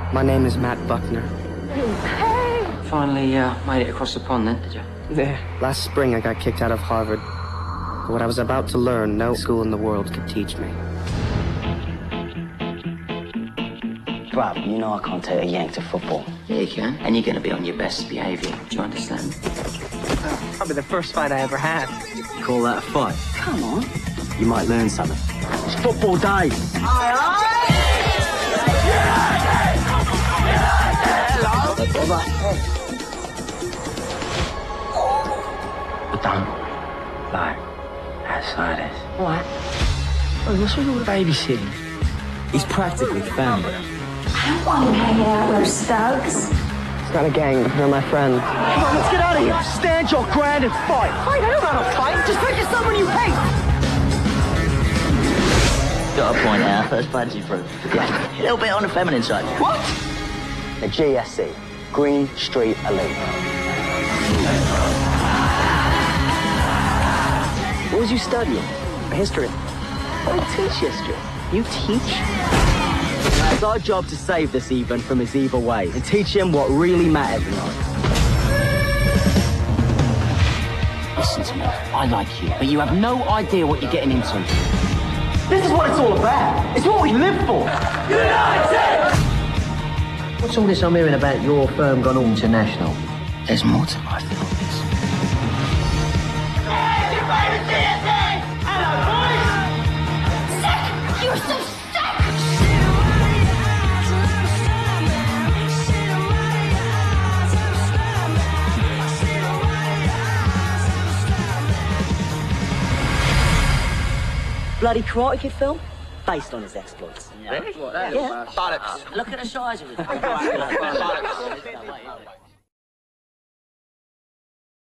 My name is Matt Buckner. Hey! Finally made it across the pond then, did you? Yeah. Last spring I got kicked out of Harvard. But what I was about to learn, no school in the world could teach me. Bruv, you know I can't take a yank to football. Yeah, you can. And you're going to be on your best behaviour. Do you understand? Probably the first fight I ever had. Call that a fight? Come on. You might learn something. It's football day. But don't lie outside us. What? Oh, what's with all the babysitting? He's practically family. I don't want to hang out with thugs. It's not a gang. They're my friends. Come on, let's get out of here. Stand your ground and fight. Fight? I don't know how to fight. Just pick someone you hate. Got to point out, first bungee fruit. A little bit on the feminine side. What? The GSC, Green Street Elite. What was you studying? History. I don't teach history. You teach? It's our job to save this Ethan from his evil ways and teach him what really matters in life. Listen to me. I like you, but you have no idea what you're getting into. This is what it's all about. It's what we live for. United! What's all this I'm hearing about your firm gone all international? There's more to life than all this. You're so sick! Bloody Karate Kid film? Based on his exploits. Really? Yeah. Bollocks. Look at the size of it.